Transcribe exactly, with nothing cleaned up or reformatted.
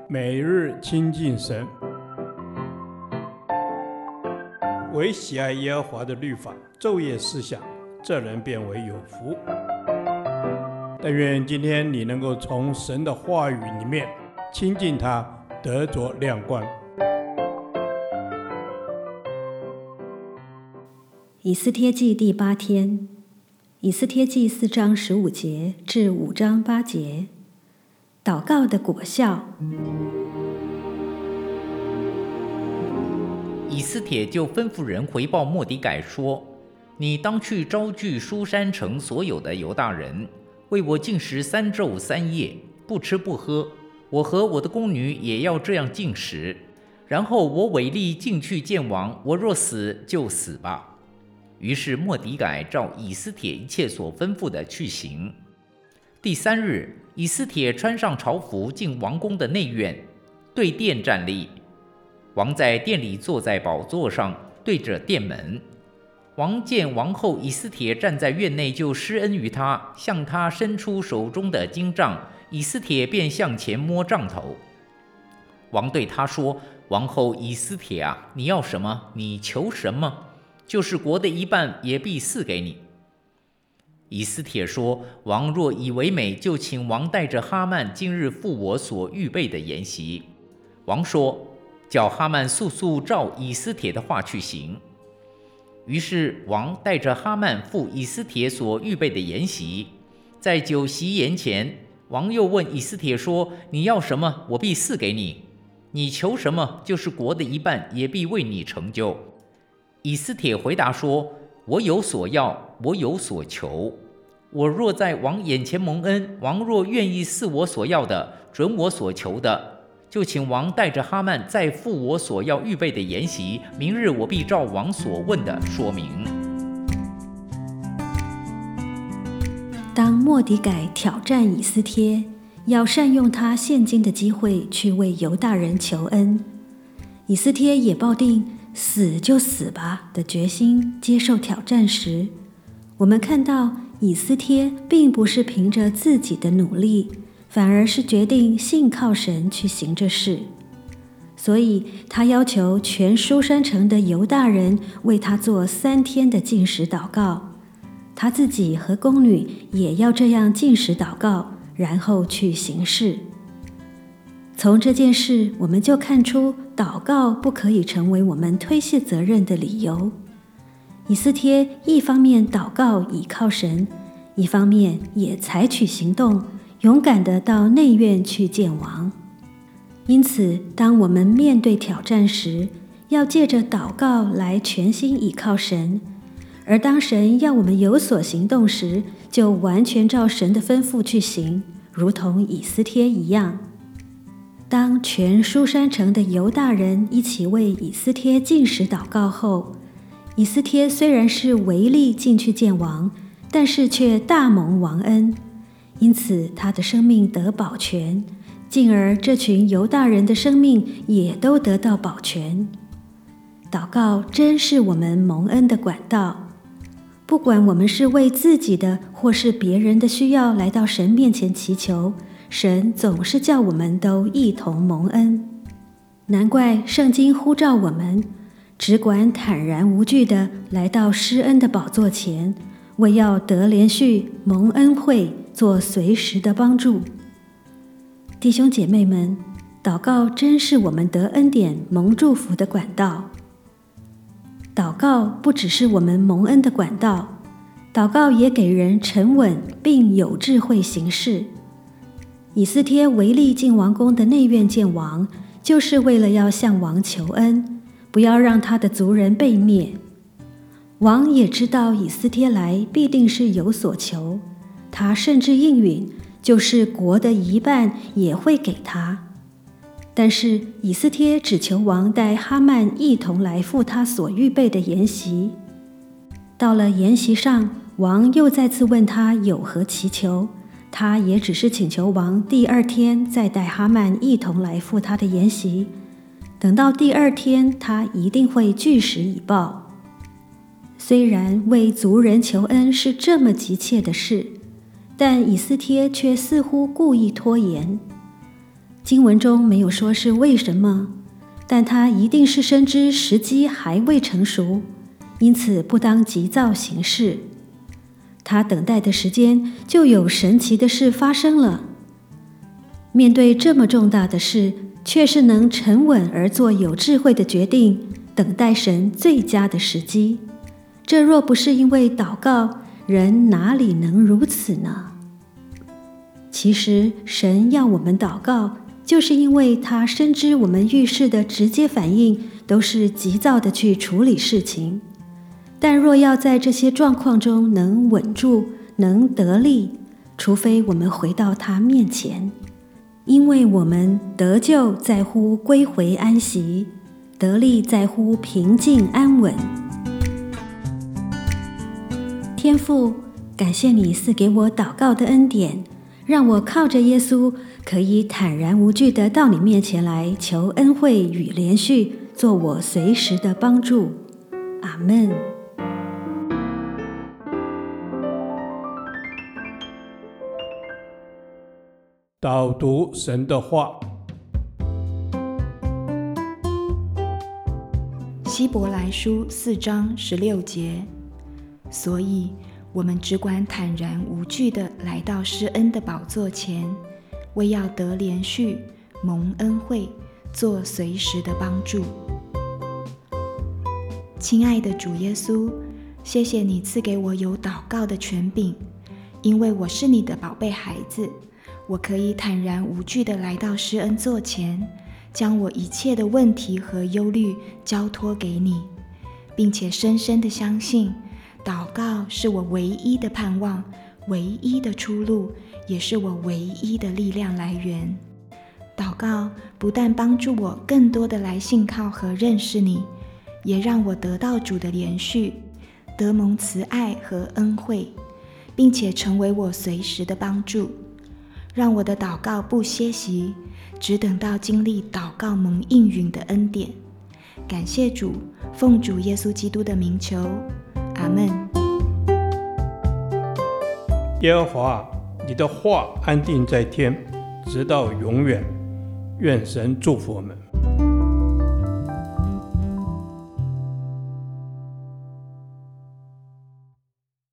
每日亲近神，唯喜爱耶和华的律法，昼夜思想，这人变为有福。但愿今天你能够从神的话语里面亲近他，得着亮光。 以斯帖记第八天，以斯帖记四章十五节至五章八节，祷告的果效。 以斯帖就吩咐人回报末底改说：你当去招聚书珊城所有的犹大人，为我禁食三昼三夜，不吃不喝。我和我的宫女也要这样禁食。然后我违例进去见王，我若死就死吧。于是末底改照以斯帖一切所吩咐的去行。第三日，以斯帖穿上朝服，进王宫的内院，对殿站立。王在殿里坐在宝座上，对着殿门。王见王后以斯帖站在院内，就施恩于他，向他伸出手中的金杖，以斯帖便向前摸杖头。王对他说：王后以斯帖啊，你要什么？你求什么？就是国的一半，也必赐给你。以斯帖说：王若以为美，就请王带着哈曼今日赴我所预备的筵席。王说：叫哈曼速速照以斯帖的话去行。于是王带着哈曼赴以斯帖所预备的筵席。在酒席筵前，王又问以斯帖说：你要什么，我必赐给你；你求什么，就是国的一半，也必为你成就。以斯帖回答说：我有所要，我有所求。我若在王眼前蒙恩，王若愿意赐我所要的，准我所求的，就请王带着哈曼再赴我所要预备的筵席。明日我必照王所问的说明。 当末底改挑战以斯帖，要善用他现今的机会去为犹大人求恩，以斯帖也抱定死就死吧的决心接受挑战时，我们看到以斯帖并不是凭着自己的努力，反而是决定信靠神去行这事。所以他要求全书珊城的犹大人为他做三天的禁食祷告，他自己和宫女也要这样禁食祷告，然后去行事。从这件事我们就看出，祷告不可以成为我们推卸责任的理由。以斯帖一方面祷告倚靠神，一方面也采取行动，勇敢地到内院去见王。因此当我们面对挑战时，要借着祷告来全心倚靠神，而当神要我们有所行动时，就完全照神的吩咐去行，如同以斯帖一样。当全书珊城的犹大人一起为以斯帖禁食祷告后，以斯帖虽然是违例进去见王，但是却大蒙王恩，因此他的生命得保全，进而这群犹大人的生命也都得到保全。祷告真是我们蒙恩的管道，不管我们是为自己的或是别人的需要来到神面前祈求，神总是叫我们都一同蒙恩。难怪圣经呼召我们只管坦然无惧地来到施恩的宝座前，为要得连续蒙恩惠，做随时的帮助。弟兄姐妹们，祷告真是我们得恩典蒙祝福的管道。祷告不只是我们蒙恩的管道，祷告也给人沉稳并有智慧行事。以斯帖违例进王宫的内院见王，就是为了要向王求恩，不要让他的族人被灭。王也知道以斯帖来必定是有所求，他甚至应允，就是国的一半也会给他。但是以斯帖只求王带哈曼一同来赴他所预备的筵席。到了筵席上，王又再次问他有何祈求，他也只是请求王第二天再带哈曼一同来赴他的筵席，等到第二天他一定会据实以报。虽然为族人求恩是这么急切的事，但以斯帖却似乎故意拖延。 经文中没有说是为什么，但他一定是深知时机还未成熟，因此不当急躁行事。他等待的时间，就有神奇的事发生了。面对这么重大的事，却是能沉稳而做有智慧的决定，等待神最佳的时机。这若不是因为祷告，人哪里能如此呢？其实神要我们祷告，就是因为他深知我们遇事的直接反应都是急躁的去处理事情。但若要在这些状况中能稳住，能得力，除非我们回到他面前，因为我们得救在乎归回安息，得力在乎平静安稳。天父，感谢你赐给我祷告的恩典，让我靠着耶稣可以坦然无惧地到你面前来求恩惠与连续，做我随时的帮助。阿们。 导读神的话。 希伯来书四章十六节，所以我们只管坦然无惧地来到施恩的宝座前，为要得连续蒙恩惠，做随时的帮助。亲爱的主耶稣，谢谢你赐给我有祷告的权柄，因为我是你的宝贝孩子，我可以坦然无惧地来到施恩座前，将我一切的问题和忧虑交托给你，并且深深地相信，祷告是我唯一的盼望，唯一的出路，也是我唯一的力量来源。祷告不但帮助我更多的来信靠和认识你，也让我得到主的连续，得蒙慈爱和恩惠，并且成为我随时的帮助。让我的祷告不歇息，只等到经历祷告蒙应允的恩典。感谢主，奉主耶稣基督的名求，阿们。 耶和华，你的话安定在天，直到永远。愿神祝福我们。